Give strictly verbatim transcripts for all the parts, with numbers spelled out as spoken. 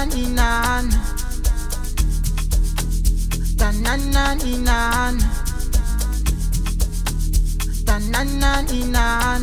inan. Tananan inan. Tananan inan.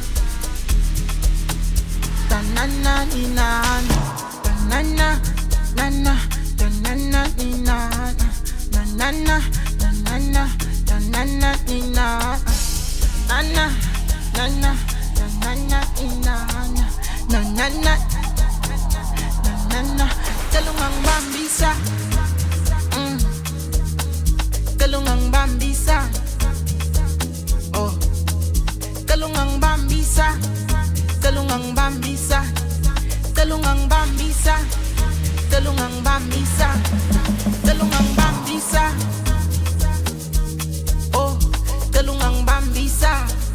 Tananan inan. Tanana, nana, tanana inan. Tanana, tanana, tanana inan. Nana, nana, tanana inan. Nanana, nanana, kalungang bambisa. Mm. Kalungang bambisa. Oh, kalungang bambisa. Kalungang bambisa. Kalungang bambisa. Kalungang bambisa. Kalungang bambisa. Oh, kalungang bambisa.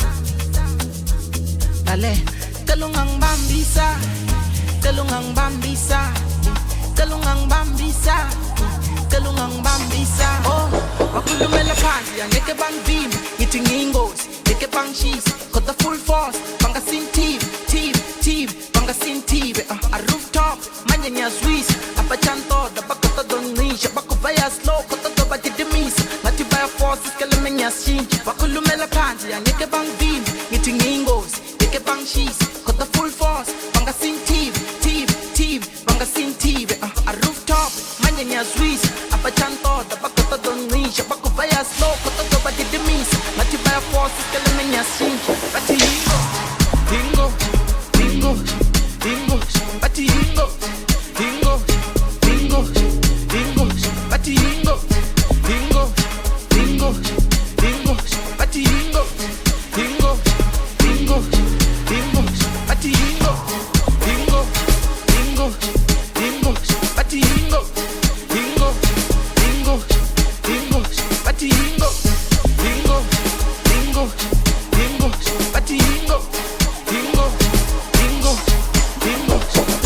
Dale, kalungang bambisa. Kalungang bambisa. Kalungang bambisa. Kalungang bambisa. Oh, wakulumela phansi angeke bangivime ngithi ngiyingozi ngeke bangishise got the full force bangasintibe tibe tibe bangasintibe a rooftop manje ngiyazwisa abachantoda bakota doncisha bakuvaya slow kota doba didimisa ngathi baya force isikeleme ngiyashintsha wakulumela phansi angeke bangivime ngithi ngiyingozi ngeke bangishise got the full force bangasintibe tibe tibe bangasintibe a rooftop manje ngiyazwisa abachantoda bakota doncisha bakuvaya slow kota doba didimisa ngathi baya force isikeleme ngiyashintsha bathi yingo yingo yingo yingo bathi yingo yingo yingo yingo bathi yingo yingo yingo yingo bathi yingo yingo yingo yingo bathi yingo yingo yingo yingo bathi yingo yingo yingo yingo bathi yingo yingo yingo yingo bathi yingo yingo yingo yingo.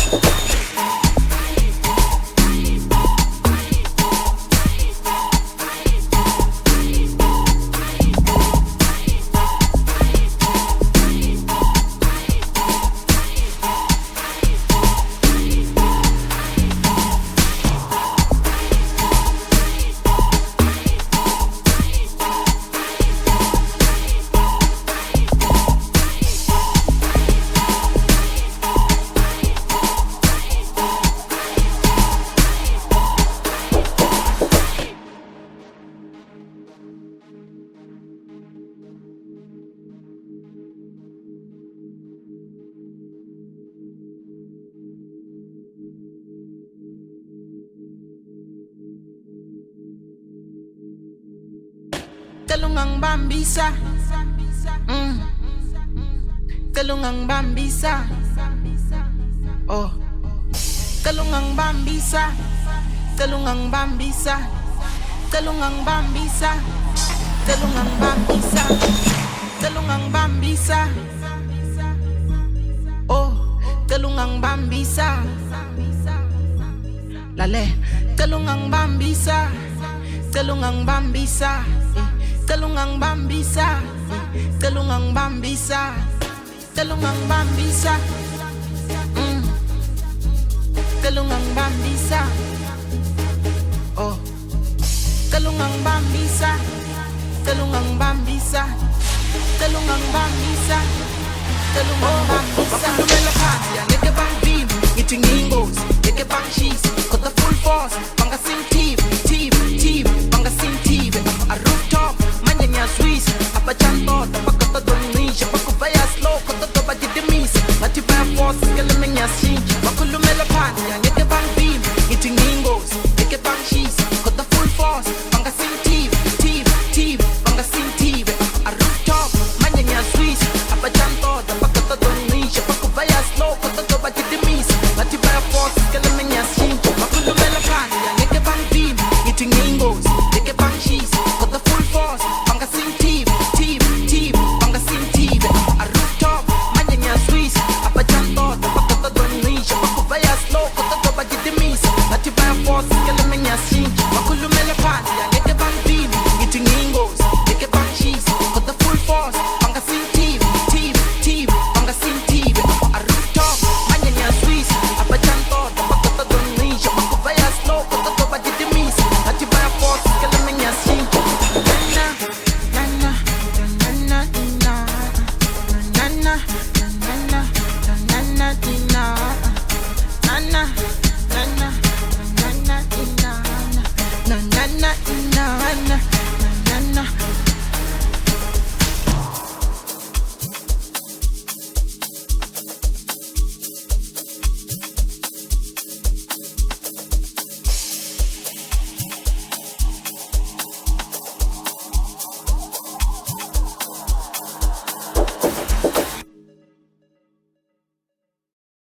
Kalungang bambisa. Mm. Kalungang bambisa. Oh. Kalungang bambisa. Kalungang bambisa. Kalungang bambisa. Kalungang bambisa. Kalungang bambisa. Oh, kalungang bambisa. Lale, kalungang bambisa. Kalungang bambisa. Kalungang bambisa, kalungang bambisa, kalungang bambisa, mm. Kalungang bambisa, oh, kalungang bambisa, kalungang bambisa, kalungang bambisa, kalungang bambisa. Wakulumela phansi angeke bangivime ngithi ngiyingozi ngeke bangishise got the full force bangasintibe tibe tibe bangasintibe a rooftop manje ngiyazwisa